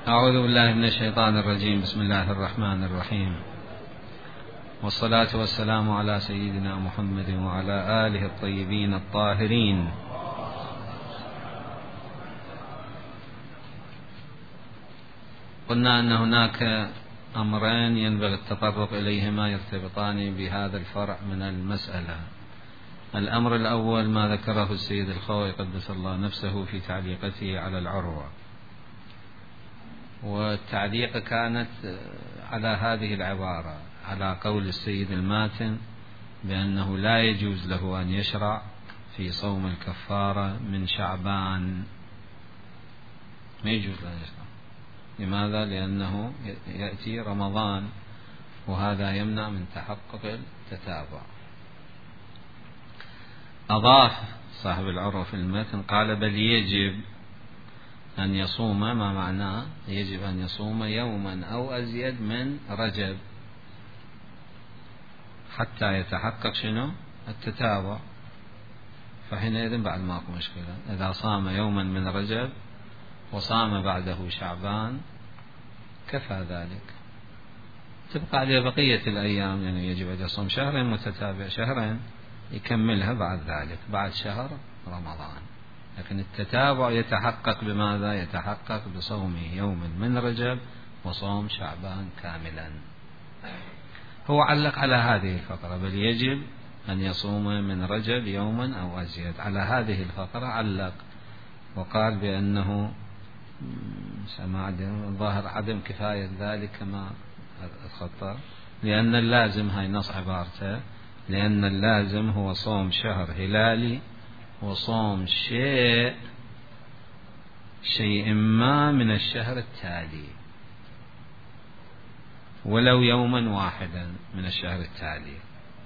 أعوذ بالله من الشيطان الرجيم. بسم الله الرحمن الرحيم، والصلاة والسلام على سيدنا محمد وعلى آله الطيبين الطاهرين. قلنا أن هناك أمرين ينبغي التطرق إليهما يرتبطان بهذا الفرع من المسألة. الأمر الأول ما ذكره السيد الخوئي قدس الله نفسه في تعليقته على العروة، والتعليق كانت على هذه العبارة، على قول السيد الماتن بأنه لا يجوز له أن يشرع في صوم الكفارة من شعبان، ما يجوز له أن يشرع. لماذا؟ لأنه يأتي رمضان وهذا يمنع من تحقق التتابع. أضاف صاحب العروة في المتن قال بل يجب أن يصوم، ما معناه يجب أن يصوم يوما أو أزيد من رجب حتى يتحقق شنو؟ التتابع. فحينئذ بعد ماكو مشكلة، إذا صام يوما من رجب وصام بعده شعبان كفى ذلك، تبقى عليه بقية الأيام. يعني يجب أن يصوم شهرين متتابع، شهرين يكملها بعد ذلك، بعد شهر رمضان. لكن التتابع يتحقق بماذا؟ يتحقق بصوم يوم من رجب وصوم شعبان كاملا. هو علق على هذه الفقرة بل يجب أن يصوم من رجب يوما أو أزيد، على هذه الفقرة علق وقال بأنه ظاهر عدم كفاية ذلك كما الخطر، لأن اللازم، هاي نص عبارته، لأن اللازم هو صوم شهر هلالي وصوم شيء ما من الشهر التالي ولو يوما واحدا من الشهر التالي،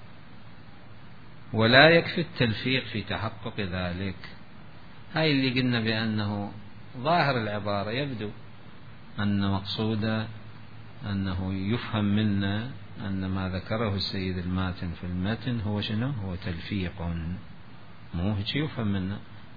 ولا يكفي التلفيق في تحقق ذلك. هاي اللي قلنا بأنه ظاهر العبارة يبدو أن مقصوده أنه يفهم منا أن ما ذكره السيد الماتن في المتن هو شنو؟ هو تلفيق، مو هيك يفهم منا.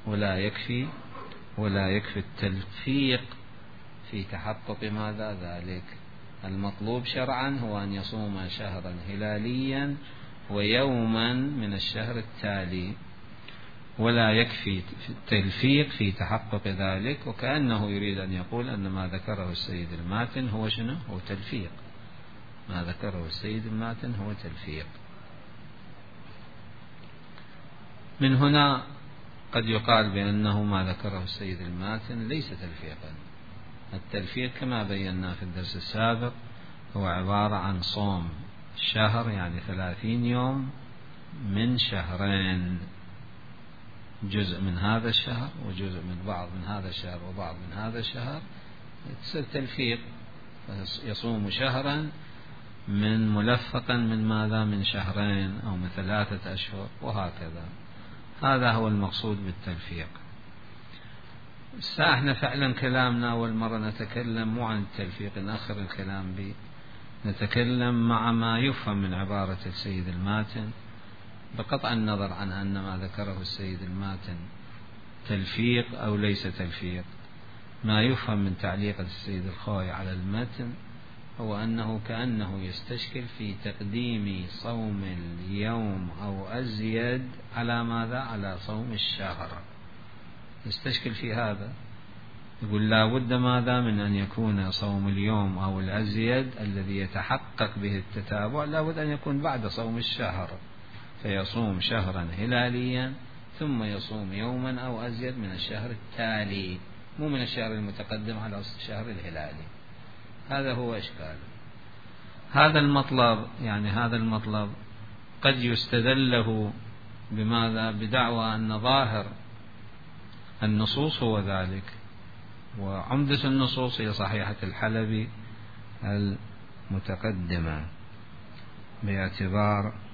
ولا يكفي التلفيق في تحقق ماذا ذلك. المطلوب شرعا هو أن يصوم شهرا هلاليا ويوما من الشهر التالي، ولا يكفي التلفيق في تحقق ذلك. وكأنه يريد أن يقول أن ما ذكره السيد الماتن هو شنو؟ هو تلفيق. ما ذكره السيد الماتن هو تلفيق. من هنا قد يقال بأنه ما ذكره السيد الماتن ليس تلفيقا. التلفيق كما بينا في الدرس السابق هو عبارة عن صوم شهر، يعني 30 يوم من شهرين، جزء من هذا الشهر وجزء من بعض من هذا الشهر وبعض من هذا الشهر، تصير تلفيق. يصوم شهرا من ملفقا من ماذا؟ من شهرين أو من 3 أشهر وهكذا. هذا هو المقصود بالتلفيق. احنا فعلا كلامنا أول مرة نتكلم مو عن التلفيق، نأخر الكلام به، نتكلم مع ما يفهم من عبارة السيد الماتن، بقطع النظر عن أن ما ذكره السيد الماتن تلفيق أو ليس تلفيق. ما يفهم من تعليق السيد الخوئي على المتن هو أنه كأنه يستشكل في تقديم صوم اليوم أو أزيد على ماذا؟ على صوم الشهر. يستشكل في هذا، يقول لا بد ماذا؟ من أن يكون صوم اليوم أو الأزيد الذي يتحقق به التتابع لا بد أن يكون بعد صوم الشهر، فيصوم شهرا هلاليا ثم يصوم يوما أو أزيد من الشهر التالي، مو من الشهر المتقدم على الشهر الهلالي. هذا هو إشكال هذا المطلب. يعني هذا المطلب قد يستدل له بماذا؟ بدعوى أن ظاهر النصوص هو ذلك، وعمدة النصوص هي صحيحة الحلبي المتقدمة، باعتبار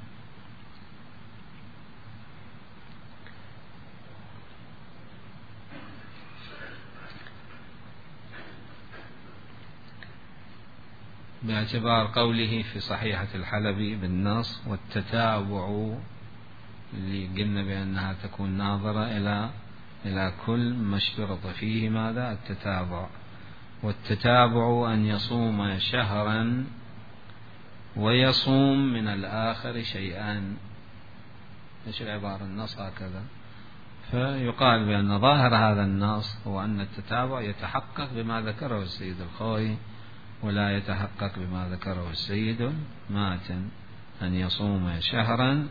قوله في صحيحة الحلبي بالنص والتتابع، اللي قلنا بأنها تكون ناظرة إلى كل ما اشترط فيه ماذا؟ التتابع. والتتابع أن يصوم شهرا ويصوم من الآخر شيئان. إيش العبارة؟ النص هكذا. فيقال بأن ظاهر هذا النص هو أن التتابع يتحقق بما ذكره السيد الخوئي ولا يتحقق بما ذكره السيد الماتن، أن يصوم شهرا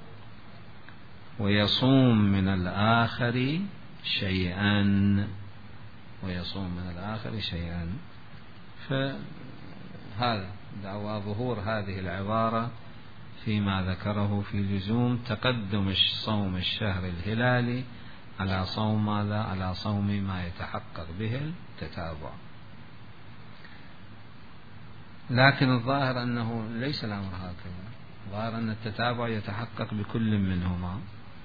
ويصوم من الآخر شيئا، ويصوم من الآخر شيئا. فهذا دعوى ظهور هذه العبارة فيما ذكره في لزوم تقدم صوم الشهر الهلالي على صوم ماذا؟ على صوم ما يتحقق به التتابع. لكن الظاهر أنه ليس الأمر هكذا، الظاهر أن التتابع يتحقق بكل منهما،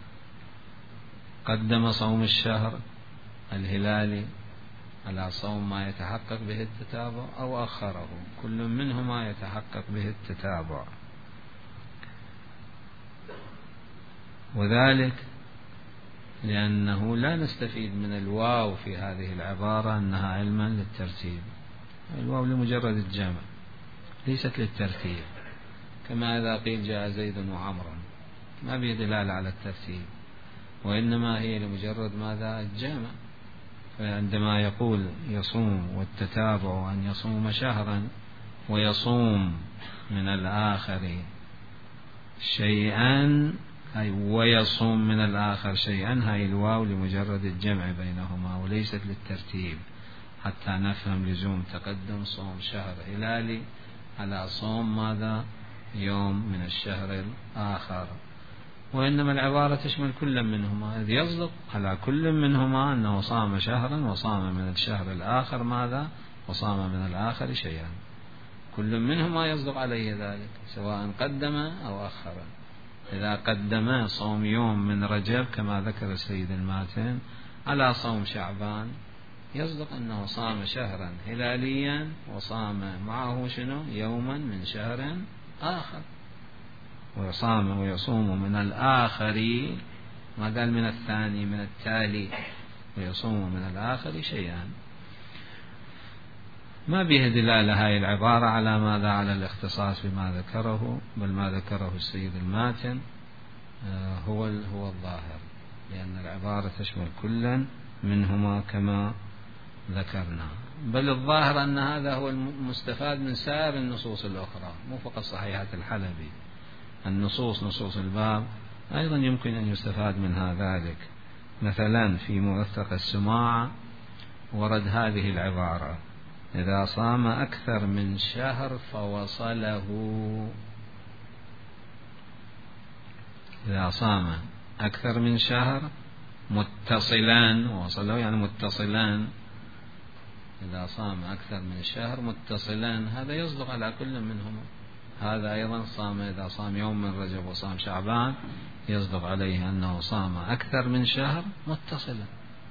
قدم صوم الشهر الهلالي على صوم ما يتحقق به التتابع أو أخره، كل منهما يتحقق به التتابع. وذلك لأنه لا نستفيد من الواو في هذه العبارة أنها علما للترتيب، الواو لمجرد الجمع ليست للترتيب، كما إذا قيل جاء زيد وعمرا ما به دلالة على الترتيب، وإنما هي لمجرد ماذا؟ الجمع. فعندما يقول يصوم والتتابع أن يصوم شهرا ويصوم من الآخر شيئا، أي ويصوم من الآخر شيئا، هاي الواو لمجرد الجمع بينهما وليست للترتيب، حتى نفهم لزوم تقدم صوم شهر هلالي على صوم ماذا؟ يوم من الشهر الآخر. وإنما العبارة تشمل كل منهما، إذ يصدق على كل منهما أنه صام شهرا وصام من الشهر الآخر ماذا؟ وصام من الآخر شيئا، كل منهما يصدق عليه ذلك سواء قدم أو أخر. إذا قدم صوم يوم من رجب كما ذكر السيد الماتن على صوم شعبان، يصدق أنه صام شهرا هلاليا وصام معه شنو؟ يوما من شهر آخر، ويصام ويصوم من الآخر، ما قال من الثاني من التالي، ويصوم من الآخر شيئا. ما به دلالة هاي العبارة على ماذا؟ على الاختصاص بما ذكره، بل ما ذكره السيد الماتن هو الظاهر، لأن العبارة تشمل كلا منهما كما ذكرنا. بل الظاهر أن هذا هو المستفاد من سائر النصوص الأخرى، مو فقط صحيحة الحلبي، النصوص نصوص الباب أيضا يمكن أن يستفاد منها ذلك. مثلا في موثق السماع ورد هذه العبارة: إذا صام أكثر من شهر فوصله. إذا صام أكثر من شهر متصلا، وصله يعني متصلا، إذا صام أكثر من شهر متصلا، هذا يصدق على كل منهما. هذا أيضا صام، إذا صام يوم من رجب وصام شعبان يصدق عليه أنه صام أكثر من شهر متصلا،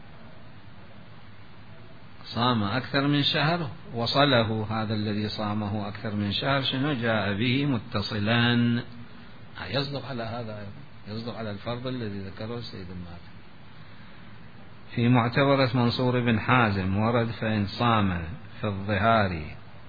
صام أكثر من شهر وصله، هذا الذي صامه أكثر من شهر شنو؟ جاء به متصلا، يصدق على هذا أيضا، يصدق على الفرض الذي ذكره السيد الماتن. في معتبرة منصور بن حازم ورد: فإن صام في الظهار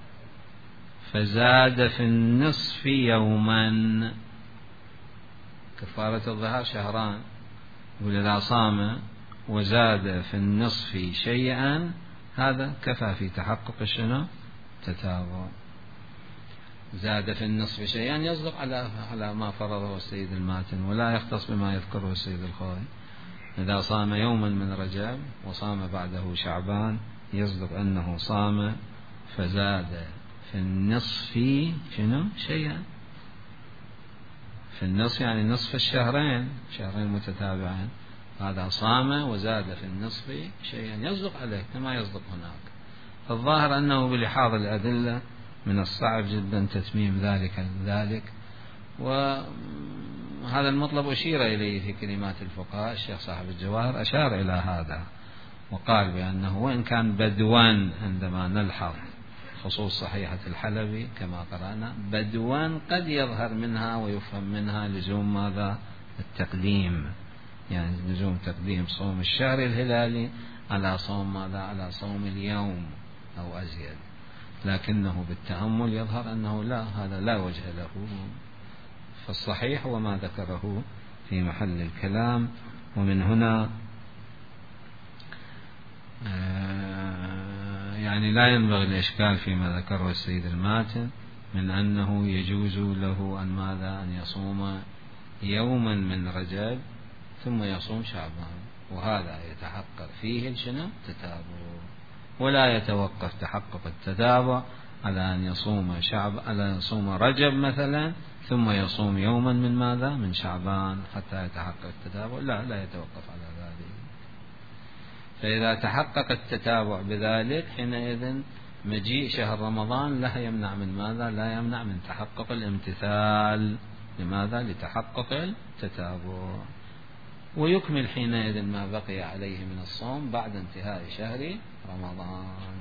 فزاد في النصف يوما، كفارة الظهار شهران، يقول إذا صام وزاد في النصف شيئا هذا كفى في تحقق شنو؟ تتابع. زاد في النصف شيئا يصدق على ما فرضه السيد الماتن، ولا يختص بما يذكره السيد الخوئي. إذا صام يوما من رجب وصام بعده شعبان يصدق أنه صام فزاد في النصف شنو؟ شيئا. في النصف يعني نصف الشهرين، شهرين متتابعين، هذا صام وزاد في النصف شيئا يصدق عليه كما يصدق هناك. الظاهر أنه بلحاظ الأدلة من الصعب جدا تتميم ذلك، وهذا المطلب أشير إليه في كلمات الفقهاء. الشيخ صاحب الجواهر أشار إلى هذا وقال بأنه وإن كان بدوان، عندما نلحظ خصوص صحيحة الحلبي كما قرأنا، بدوان قد يظهر منها ويفهم منها لزوم ماذا؟ التقديم، يعني لزوم تقديم صوم الشهر الهلالي على صوم ماذا؟ على صوم اليوم أو أزيد، لكنه بالتأمل يظهر أنه لا، هذا لا وجه له. فالصحيح هو ما ذكره في محل الكلام. ومن هنا يعني لا ينبغي الإشكال فيما ذكره السيد الماتن من أنه يجوز له أن ماذا، أن يصوم يوما من رجب ثم يصوم شعبان، وهذا يتحقق فيه شنو؟ التتابع، ولا يتوقف تحقق التتابع على أن يصوم رجب مثلا ثم يصوم يوما من ماذا، من شعبان حتى يتحقق التتابع، لا يتوقف على ذلك. فإذا تحقق التتابع بذلك حينئذ مجيء شهر رمضان لا يمنع من ماذا، لا يمنع من تحقق الامتثال. لماذا؟ لتحقق التتابع، ويكمل حينئذ ما بقي عليه من الصوم بعد انتهاء شهر رمضان.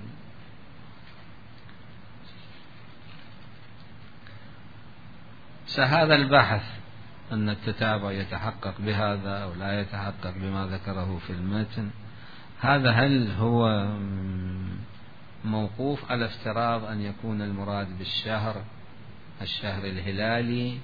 هذا البحث أن التتابع يتحقق بهذا أو لا يتحقق بما ذكره في المتن، هذا هل هو موقوف على افتراض أن يكون المراد بالشهر الشهر الهلالي،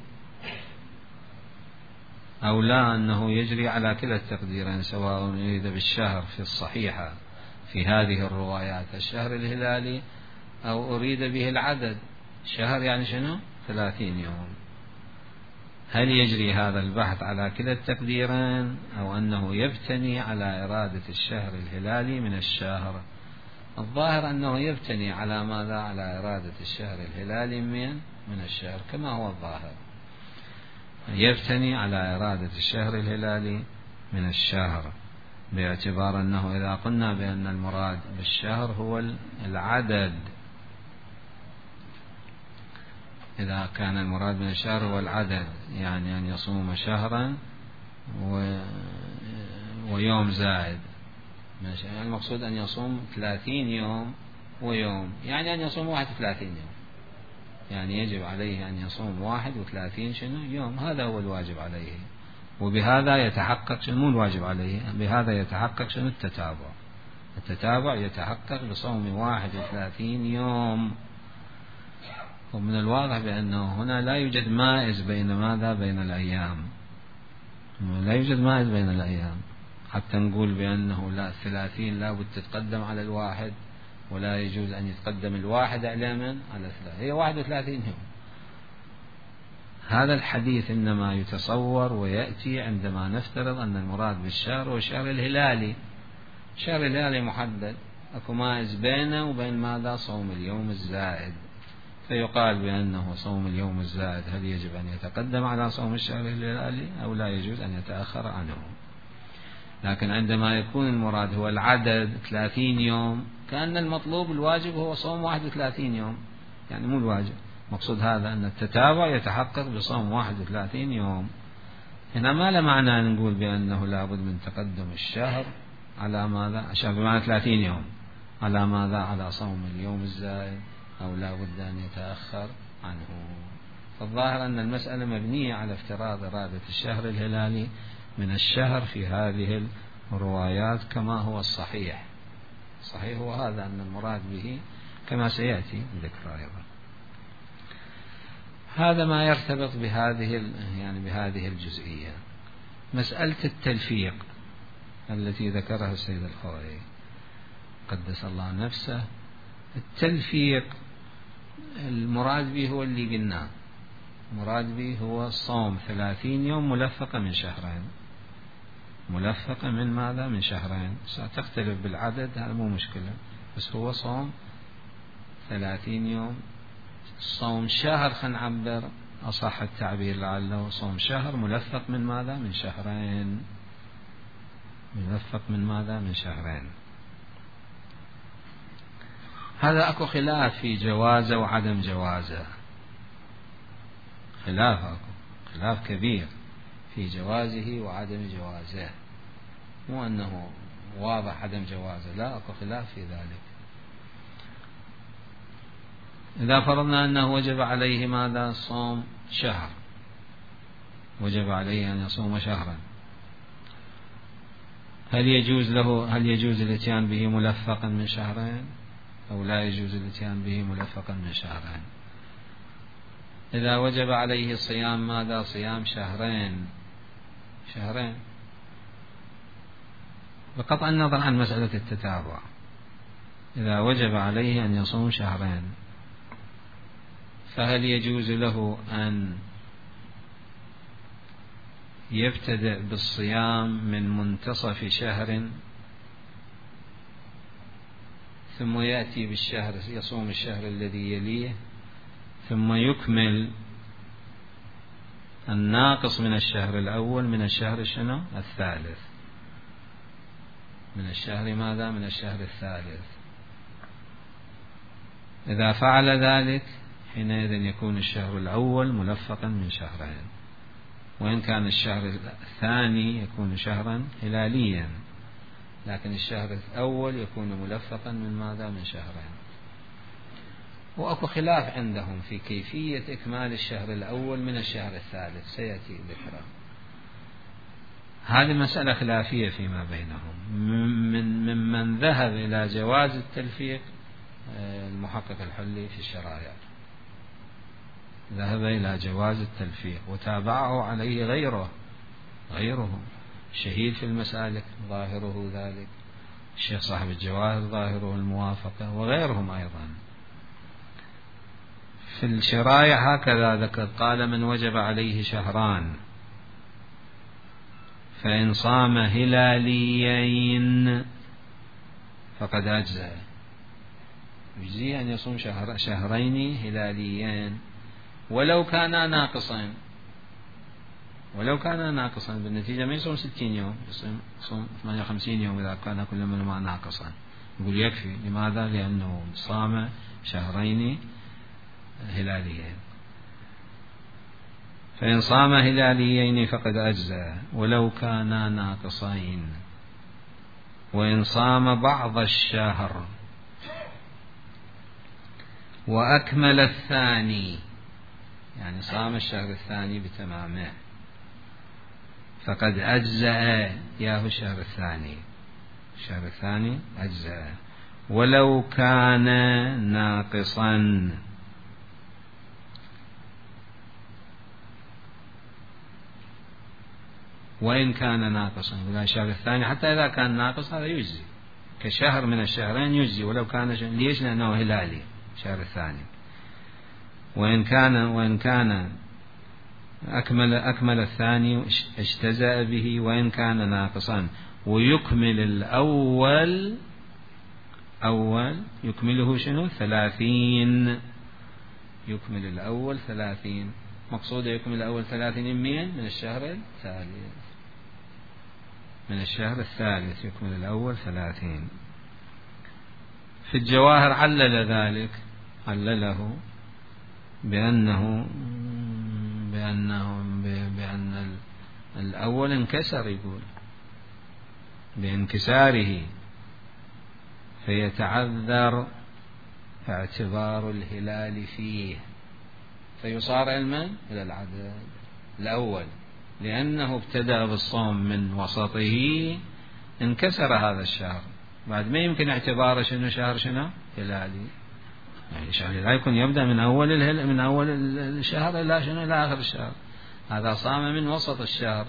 أو لا أنه يجري على كلا التقديرين، سواء أريد بالشهر في الصحيحة في هذه الروايات الشهر الهلالي أو أريد به العدد، شهر يعني شنو؟ 30 يوم. هل يجري هذا البحث على كلا التقديرين أو أنه يبتني على إرادة الشهر الهلالي من الشهر؟ الظاهر أنه يبتني على ماذا؟ على إرادة الشهر الهلالي من الشهر، كما هو الظاهر، يبتني على إرادة الشهر الهلالي من الشهر، باعتبار أنه إذا قلنا بأن المراد بالشهر هو العدد، إذا كان المراد من الشهر هو العدد، يعني أن يصوم شهرا ويوم زائد، يعني المقصود أن يصوم 30 يوم ويوم، يعني أن يصوم 31 يوم، يعني يجب عليه أن يصوم 31 شنو يوم، هذا هو الواجب عليه. وبهذا يتحقق شنو؟ مو الواجب عليه، بهذا يتحقق شنو؟ التتابع. التتابع يتحقق بصوم 31 يوم. ومن الواضح بأنه هنا لا يوجد مائز بين ماذا؟ بين الأيام، لا يوجد مائز بين الأيام حتى نقول بأنه لا 30 لا بد تتقدم على الواحد، ولا يجوز أن يتقدم الواحد على 3، هي 31 يوم. هذا الحديث إنما يتصور ويأتي عندما نفترض أن المراد بالشهر هو الشهر الهلالي. الشهر الهلالي محدد، أكو مائز بينه وبين ماذا؟ صوم اليوم الزائد، فيقال بأنه صوم اليوم الزائد هل يجب أن يتقدم على صوم الشهر الهلالي أو لا يجوز أن يتأخر عنه. لكن عندما يكون المراد هو العدد 30 يوم، كأن المطلوب الواجب هو صوم 31 يوم، يعني مو الواجب. مقصود هذا أن التتابع يتحقق بصوم 31 يوم. هنا ما له معنى أن نقول بأنه لابد من تقدم الشهر على ماذا؟ الشهر بمعنى 30 يوم على ماذا؟ على صوم اليوم الزائد، أو لا بد أن يتأخر عنه. فالظاهر أن المسألة مبنية على افتراض إرادة الشهر الهلالي من الشهر في هذه الروايات كما هو الصحيح. الصحيح هو هذا، أن المراد به كما سيأتي ذكر أيضا. هذا ما يرتبط بهذه الجزئية. مسألة التلفيق التي ذكرها السيد الخوئي قدس الله نفسه، التلفيق المراد به هو اللي قلناه، المراد به هو صوم 30 يوم ملفقة من شهرين، ملفقة من ماذا؟ من شهرين. ستختلف بالعدد، هذا مو مشكلة، بس هو صوم 30 يوم، صوم شهر، خلينا نعبر أصح التعبير لعله صوم شهر ملفق من ماذا؟ من شهرين، ملفق من ماذا؟ من شهرين. هذا أكو خلاف في جوازه وعدم جوازه، خلاف كبير في جوازه وعدم جوازه، مو أنه واضح عدم جوازه، لا، أكو خلاف في ذلك. إذا فرضنا أنه وجب عليه ماذا؟ صوم شهر، وجب عليه أن يصوم شهرا، هل يجوز الاتيان به ملفقا من شهرين؟ أو لا يجوز الاتيان به ملفقا من شهرين. إذا وجب عليه صيام ماذا؟ صيام شهرين بقطع النظر عن مسألة التتابع. إذا وجب عليه أن يصوم شهرين، فهل يجوز له أن يبتدئ بالصيام من منتصف شهر ثم يأتي بالشهر يصوم الشهر الذي يليه ثم يكمل الناقص من الشهر الأول من الشهر شنو؟ الثالث، من الشهر ماذا؟ من الشهر الثالث. إذا فعل ذلك حينئذ يكون الشهر الأول ملفقا من شهرين، وإن كان الشهر الثاني يكون شهرا هلاليا، لكن الشهر الأول يكون ملفقا من ماذا؟ من شهرين. وأكو خلاف عندهم في كيفية إكمال الشهر الأول من الشهر الثالث، سيأتي ذكره. هذه مسألة خلافية فيما بينهم. ممن ذهب إلى جواز التلفيق المحقق الحلي في الشرائع، ذهب إلى جواز التلفيق وتابعه عليه غيره الشهيد في المسالك ظاهره ذلك، الشيخ صاحب الجواهر ظاهره الموافقة، وغيرهم أيضا. في الشرائع هكذا ذكر، قال: من وجب عليه شهران فإن صام هلاليين فقد أجزأ. يجزي أن يصوم شهرين هلاليين ولو كان ناقصا، بالنتيجة ما يصوم 60 يوم، يصوم 58 يوم إذا كان كل منهما ناقصا. يقول يكفي. لماذا؟ لأنه صام شهرين هلاليين. فإن صام هلاليين فقد أجزأ ولو كانا ناقصين. وإن صام بعض الشهر وأكمل الثاني، يعني صام الشهر الثاني بتمامه، فقد أجزأ ياه الشهر الثاني أجزأ ولو كان ناقصا. وإن كان ناقصا، الشهر الثاني حتى إذا كان ناقص هذا يجزي، كشهر من الشهرين يجزي ولو كان ليش؟ لأنه هلالي الشهر الثاني. وإن كان أكمل الثاني اجتزأ به، وإن كان ناقصا. ويكمل الأول يكمله شنو؟ 30. يكمل الأول 30. مقصود يكمل الأول 30 من الشهر الثالث يكمل الأول 30. في الجواهر علله بأن الأول انكسر، يقول بانكساره فيتعذر اعتبار الهلال فيه، فيصار علما إلى العدد الأول، لأنه ابتدأ بالصوم من وسطه، انكسر هذا الشهر، بعد ما يمكن اعتباره شهر هلالي. يعني الشهر لا يكون يبدأ من أول الشهر إلى آخر الشهر، هذا صام من وسط الشهر،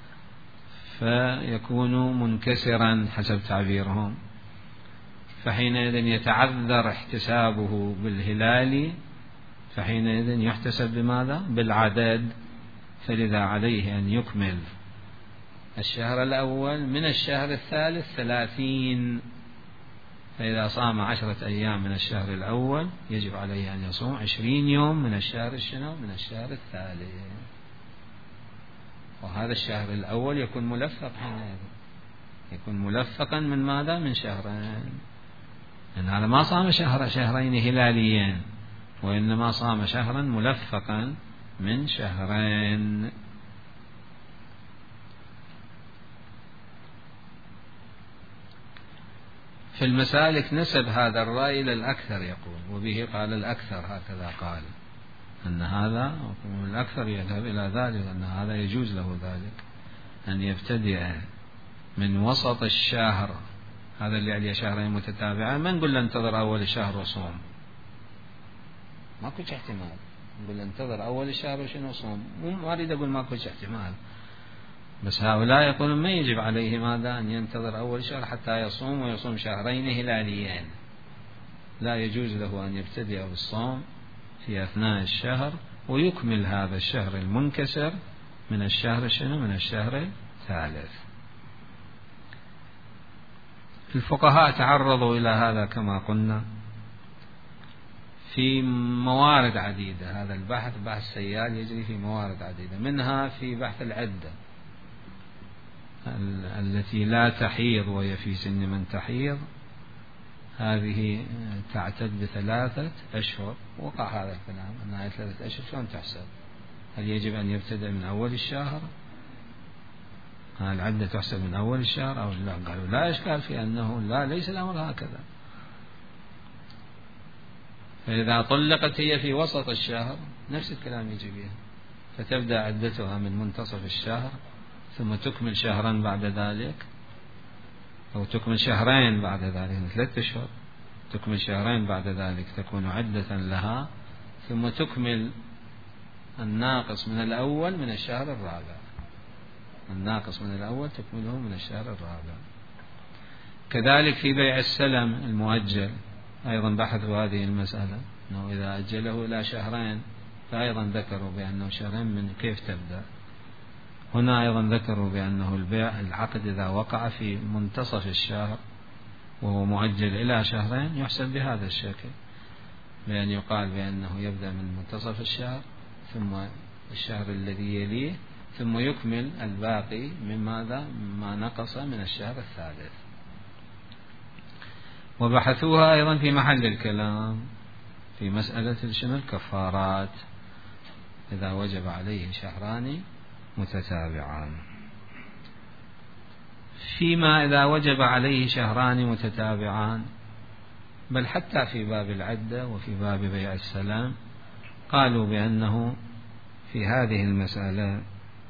فيكون منكسرا حسب تعبيرهم، فحينئذ يتعذر احتسابه بالهلال، فحينئذ يحتسب بماذا؟ بالعدد. فلذا عليه أن يكمل الشهر الأول من الشهر الثالث 30. فإذا صام 10 أيام من الشهر الأول يجب عليه أن يصوم 20 يوم من الشهر من الشهر الثالث. وهذا الشهر الأول يكون ملفق، يكون ملفقا من ماذا؟ من شهرين. لأن هذا ما صام شهرين هلاليين، وإنما صام شهرا ملفقا من شهرين. في المسالك نسب هذا الرأي إلى الأكثر، يقول وبه قال الأكثر، هكذا قال أن هذا الأكثر يذهب إلى ذلك، أن هذا يجوز له ذلك، أن يبتدئ من وسط الشهر هذا اللي عليه شهرين متتابعين، ما نقول له انتظر أول الشهر وصوم، ماكوش احتمال. نقول له انتظر أول الشهر وشنو صوم، ما أريد أقول ماكوش احتمال، بس هؤلاء يقولون ما يجب عليه ماذا أن ينتظر أول شهر حتى يصوم، ويصوم شهرين هلاليين، لا يجوز له أن يبتدئ بالصوم في أثناء الشهر ويكمل هذا الشهر المنكسر من الشهر شنو، من الشهر الثالث. الفقهاء تعرضوا إلى هذا كما قلنا في موارد عديدة. هذا البحث بحث سيال يجري في موارد عديدة، منها في بحث العدة التي لا تحيض وهي في سن من تحيض، هذه تعتد ب3 أشهر. وقع هذا الكلام أنها 3 أشهر، شلون تحسب؟ هل يجب أن يبتدأ من أول الشهر؟ هل العدة تحسب من أول الشهر أو لا؟ قالوا لا إشكال في أنه لا، ليس الأمر هكذا. فإذا طلقت هي في وسط الشهر نفس الكلام يجي بها، فتبدأ عدتها من منتصف الشهر ثم تكمل شهرا بعد ذلك، أو تكمل شهرين بعد ذلك، 3 أشهر، تكمل شهرين بعد ذلك تكون عدة لها، ثم تكمل الناقص من الأول من الشهر الرابع، الناقص من الأول تكمله من الشهر الرابع. كذلك في بيع السلم المؤجل أيضا بحثوا هذه المسألة، أنه إذا أجله إلى شهرين، فأيضا ذكروا بأنه شهرين من كيف تبدأ. هنا أيضا ذكروا بأنه البيع العقد إذا وقع في منتصف الشهر وهو مؤجل إلى شهرين يحسب بهذا الشكل، بأن يقال بأنه يبدأ من منتصف الشهر ثم الشهر الذي يليه ثم يكمل الباقي من ماذا، ما نقص من الشهر الثالث. وبحثوها أيضا في محل الكلام في مسألة شنو الكفارات إذا وجب عليه شهران متتابعان. فيما إذا وجب عليه شهران متتابعان، بل حتى في باب العدة وفي باب بيع السلام، قالوا بأنه في هذه المسألة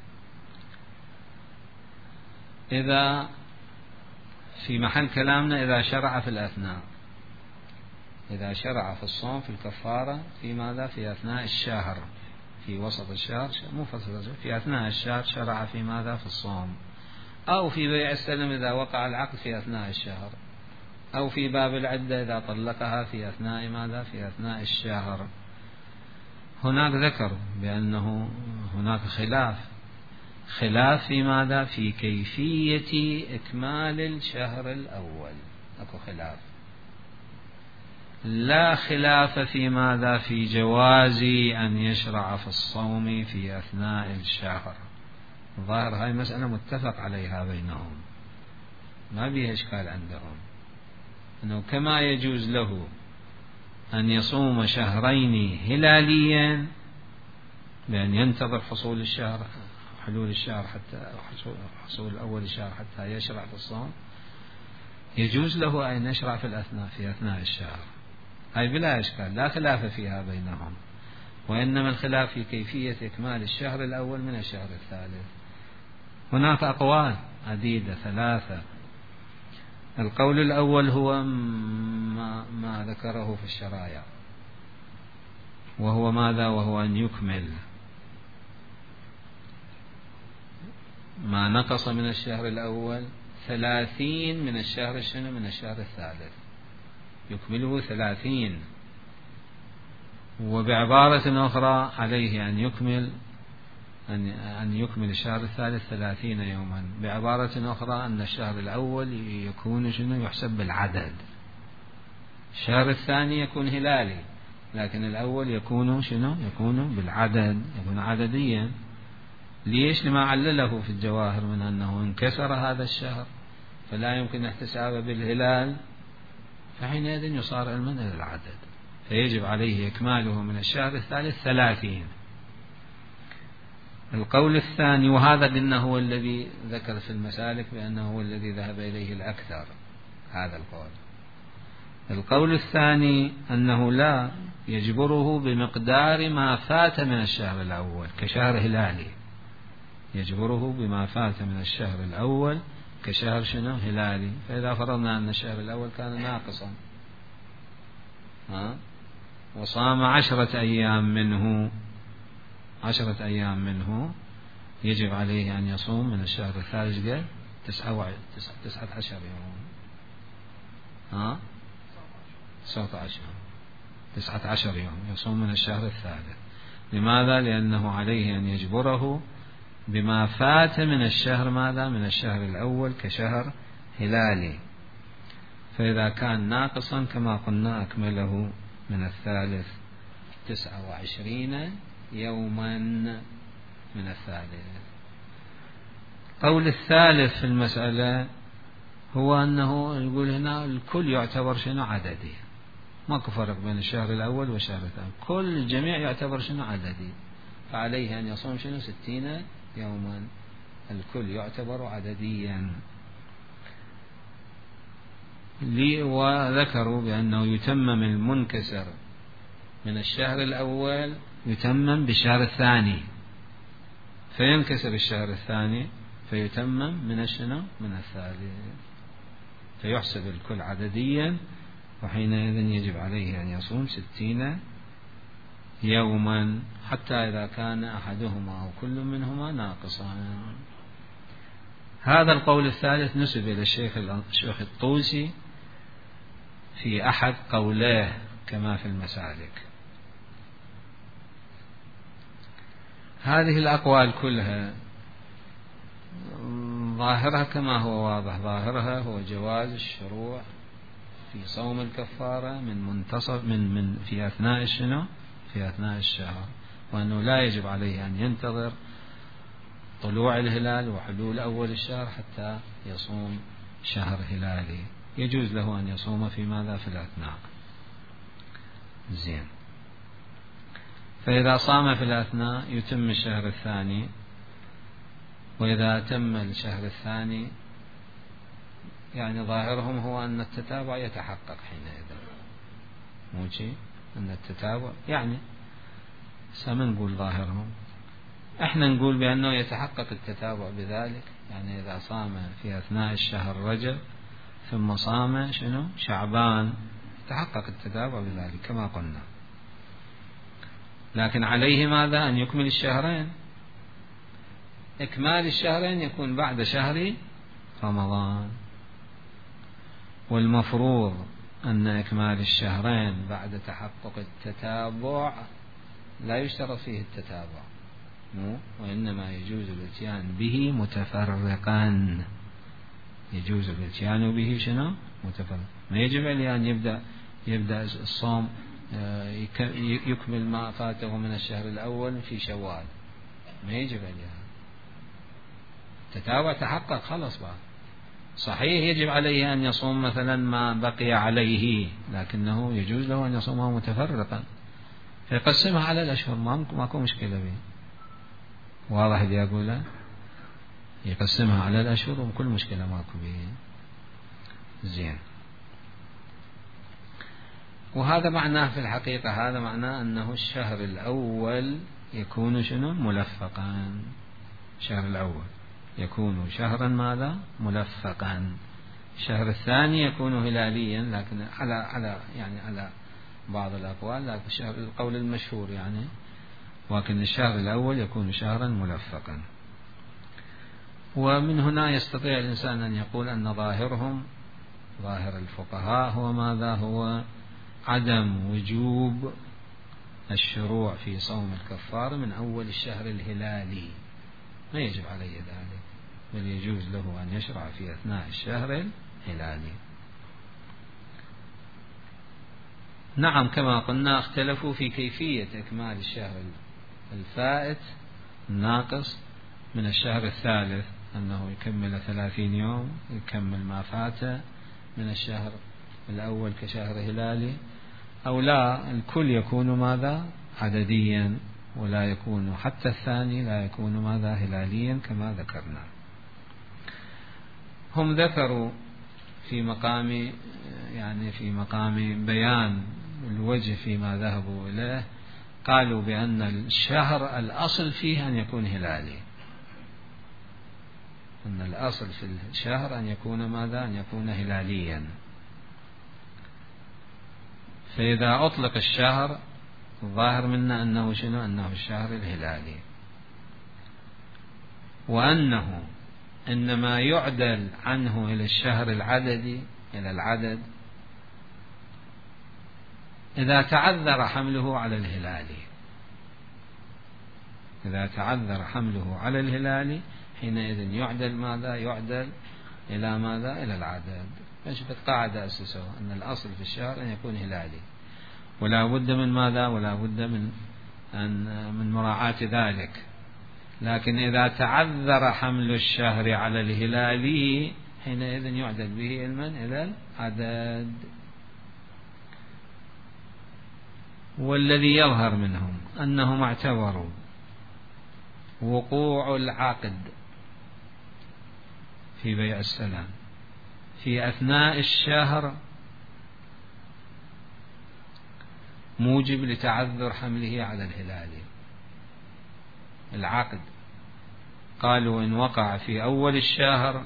إذا في محل كلامنا إذا شرع في الأثناء، إذا شرع في الصوم في الكفارة في ماذا، في أثناء الشهر، في وسط الشهر، مو في الشهر، في أثناء الشهر شرع في ماذا، في الصوم، أو في بيع السلم إذا وقع العقد في أثناء الشهر، أو في باب العدة إذا طلقها في أثناء ماذا، في أثناء الشهر. هناك ذكر بأنه هناك خلاف في ماذا، في كيفية إكمال الشهر الأول، أكو خلاف، لا خلاف في ماذا، في جواز أن يشرع في الصوم في أثناء الشهر. ظاهر هاي مسألة متفق عليها بينهم، ما بيها إشكال عندهم، أنه كما يجوز له أن يصوم شهرين هلاليا بأن ينتظر حصول الشهر، حلول الشهر حتى حصول أول الشهر حتى يشرع في الصوم، يجوز له أن يشرع في الأثناء، في أثناء الشهر، هاي بلا إشكال، لا خلاف فيها بينهم. وإنما الخلاف في كيفية إكمال الشهر الأول من الشهر الثالث. هناك أقوال عديدة 3. القول الأول هو ما ذكره في الشرائع، وهو ماذا، وهو أن يكمل ما نقص من الشهر الأول 30 من الشهر الشنو، من الشهر الثالث، يكمله 30. وبعبارة أخرى عليه أن يكمل الشهر الثالث 30 يوما. بعبارة أخرى أن الشهر الأول يكون شنو، يحسب بالعدد، الشهر الثاني يكون هلالي، لكن الأول يكون شنو، يكون بالعدد، يكون عدديا. ليش؟ لما علله في الجواهر من أنه انكسر هذا الشهر فلا يمكن احتسابه بالهلال، فحينئذ يصار علما إلى العدد، فيجب عليه إكماله من الشهر الثالث 30. القول الثاني، وهذا قلنا هو الذي ذكر في المسالك بأنه هو الذي ذهب إليه الأكثر، هذا القول. القول الثاني أنه لا، يجبره بمقدار ما فات من الشهر الأول كشهر هلالي، يجبره بما فات من الشهر الأول كشهر شنو هلالي. فإذا فرضنا أن الشهر الأول كان ناقصا وصام 10 أيام منه يجب عليه أن يصوم من الشهر الثالث قال 19 يوم 19 يوم يصوم من الشهر الثالث. لماذا؟ لأنه عليه أن يجبره بما فات من الشهر من الشهر الأول كشهر هلالي. فإذا كان ناقصا كما قلنا أكمله من الثالث 29 يوما من الثالث. قول الثالث في المسألة هو أنه يقول هنا الكل يعتبر شنو عددي، ماكو فرق بين الشهر الأول والشهر الثاني، كل الجميع يعتبر شنو عددي، فعليه أن يصوم شنو 60 يوما، الكل يعتبر عدديا. وذكروا بأنه يتمم المنكسر من الشهر الأول يتمم بالشهر الثاني، فينكسر الشهر الثاني فيتمم من الشنو من الثالث، فيحسب الكل عدديا، وحينئذ يجب عليه أن يصوم 60 يوما حتى إذا كان أحدهما أو كل منهما ناقصا. هذا القول الثالث نسب إلى الشيخ الطوسي في أحد قوليه كما في المسالك. هذه الأقوال كلها ظاهرها كما هو واضح، ظاهرها هو جواز الشروع في صوم الكفارة من منتصف من في أثناء الشنو في أثناء الشهر، وأنه لا يجب عليه أن ينتظر طلوع الهلال وحلول أول الشهر حتى يصوم شهر هلالي، يجوز له أن يصوم في الأثناء. زين. فإذا صام في الأثناء يتم الشهر الثاني، وإذا تم الشهر الثاني يعني ظاهرهم هو أن التتابع يتحقق حينئذ، مو شيء أن التتابع يعني سنقول ظاهرهم، احنا نقول بأنه يتحقق التتابع بذلك، يعني إذا صام في أثناء الشهر رجب ثم صام شنو شعبان يتحقق التتابع بذلك كما قلنا، لكن عليه ماذا؟ أن يكمل الشهرين. إكمال الشهرين يكون بعد شهر رمضان، والمفروض أن إكمال الشهرين بعد تحقق التتابع لا يشترط فيه التتابع، وإنما يجوز الاتيان به متفرقا، يجوز الاتيان به شنو متفرقا، ما يجب عليه أن يبدأ الصوم يكمل ما فاته من الشهر الأول في شوال، ما يجب عليه، التتابع تحقق خلص بقى. صحيح يجب عليه أن يصوم مثلا ما بقي عليه، لكنه يجوز له أن يصومها متفرقا فيقسمها على الأشهر، ماكو مشكلة به. واضح اللي أقوله؟ يقسمها على الأشهر وكل مشكلة ماكو به. زين. وهذا معناه في الحقيقة، هذا معناه أنه الشهر الأول يكون شنو ملفقا، الشهر الأول يكون شهرا ماذا ملفقا، الشهر الثاني يكون هلاليا، لكن على بعض الأقوال، لكن القول المشهور يعني، ولكن الشهر الأول يكون شهرا ملفقا. ومن هنا يستطيع الإنسان أن يقول أن ظاهرهم، ظاهر الفقهاء هو ماذا؟ هو عدم وجوب الشروع في صوم الكفار من أول الشهر الهلالي، ما يجب عليه ذلك، بل يجوز له أن يشرع في أثناء الشهر الهلالي. نعم، كما قلنا اختلفوا في كيفية إكمال الشهر الفائت الناقص من الشهر الثالث، أنه يكمل 30 يوم، يكمل ما فات من الشهر الأول كشهر هلالي، أو لا الكل يكون ماذا عدديا، ولا يكون حتى الثاني لا يكون ماذا هلاليا كما ذكرنا. هم ذكروا في مقام بيان الوجه فيما ذهبوا إليه، قالوا بأن الشهر الأصل فيه أن يكون هلالي، أن الأصل في الشهر أن يكون ماذا؟ أن يكون هلاليا. فإذا أطلق الشهر الظاهر منا أنه شنو؟ أنه الشهر الهلالي، وأنه إنما يعدل عنه إلى الشهر العددي، إلى العدد، إذا تعذر حمله على الهلالي. إذا تعذر حمله على الهلالي حينئذ يعدل ماذا؟ يعدل إلى ماذا؟ إلى العدد. فشفت قاعدة أسسوها أن الأصل في الشهر أن يكون هلالي، ولا بد من ماذا؟ ولا بد من مراعاة ذلك. لكن إذا تعذر حمل الشهر على الهلالي حينئذ يعدل به إلى العدد. والذي يظهر منهم أنهم اعتبروا وقوع العقد في بيع السلام في أثناء الشهر موجب لتعذر حمله على الهلالي. العقد قالوا إن وقع في أول الشهر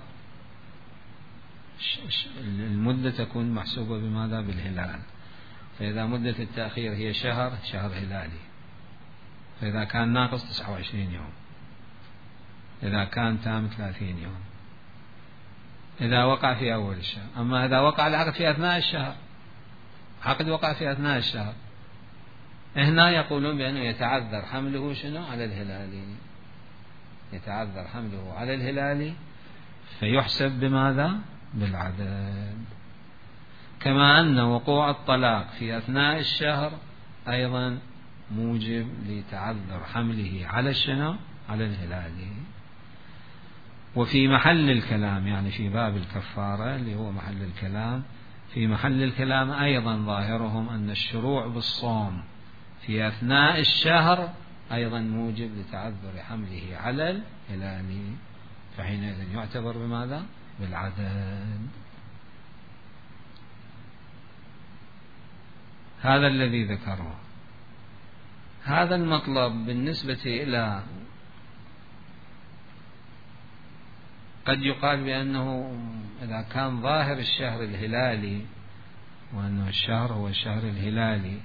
المدة تكون محسوبة بماذا؟ بالهلال. فإذا مدة التأخير هي شهر هلالي، فإذا كان ناقص 29 يوم، إذا كان تام 30 يوم، إذا وقع في أول الشهر. أما إذا وقع العقد في أثناء الشهر، عقد وقع في أثناء الشهر، هنا يقولون بأنه يتعذر حمله شنو؟ على الهلالي، يتعذر حمله على الهلالي فيحسب بماذا؟ بالعدد. كما أن وقوع الطلاق في أثناء الشهر أيضا موجب لتعذر حمله على الشنو؟ على الهلالي. وفي محل الكلام، يعني في باب الكفارة اللي هو محل الكلام، في محل الكلام أيضا ظاهرهم أن الشروع بالصوم في أثناء الشهر أيضا موجب لتعذر حمله على الهلالي، فحينئذ يعتبر بماذا؟ بالعدد. هذا الذي ذكره. هذا المطلب بالنسبة إلى قد يقال بأنه إذا كان ظاهر الشهر الهلالي وأنه الشهر هو الشهر الهلالي،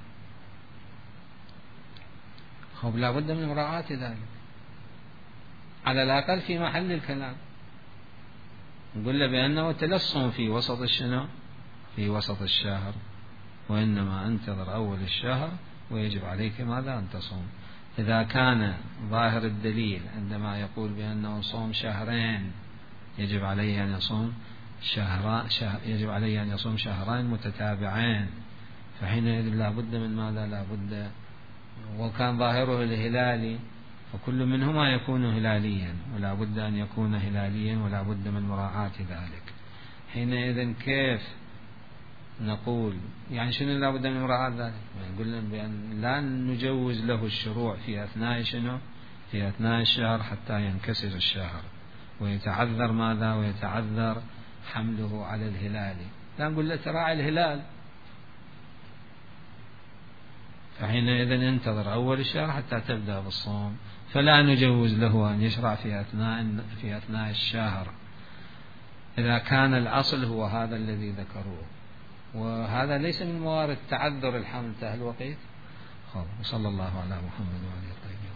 خب لا بد من مراعاة ذلك على الأقل في محل الكلام. نقول له بأنه تلصم في وسط الشنو؟ في وسط الشهر، وإنما انتظر أول الشهر ويجب عليك ماذا؟ أن تصوم. إذا كان ظاهر الدليل عندما يقول بأنه صوم شهرين يجب عليه أن يصوم يجب عليه أن يصوم شهرين متتابعين، فحينئذ لا بد من ماذا؟ لا بد. وكان ظاهره الهلالي فكل منهما يكون هلاليا، ولا بد أن يكون هلاليا، ولا بد من مراعاة ذلك. حينئذ كيف نقول يعني شنو لا بد من مراعاة ذلك؟ يعني قلنا بأن لا نجوز له الشروع في أثناء شنو؟ في أثناء الشهر حتى ينكسر الشهر ويتعذر ماذا؟ ويتعذر حمله على الهلالي. لا نقول له تراعي الهلال، فحينئذ انتظر أول الشهر حتى تبدأ بالصوم. فلا نجوز له أن يشرع في أثناء الشهر إذا كان الأصل هو هذا الذي ذكروه، وهذا ليس من موارد تعذر الحمل. انتهى الوقت. وصلى الله على محمد وعلى آله الطيبين.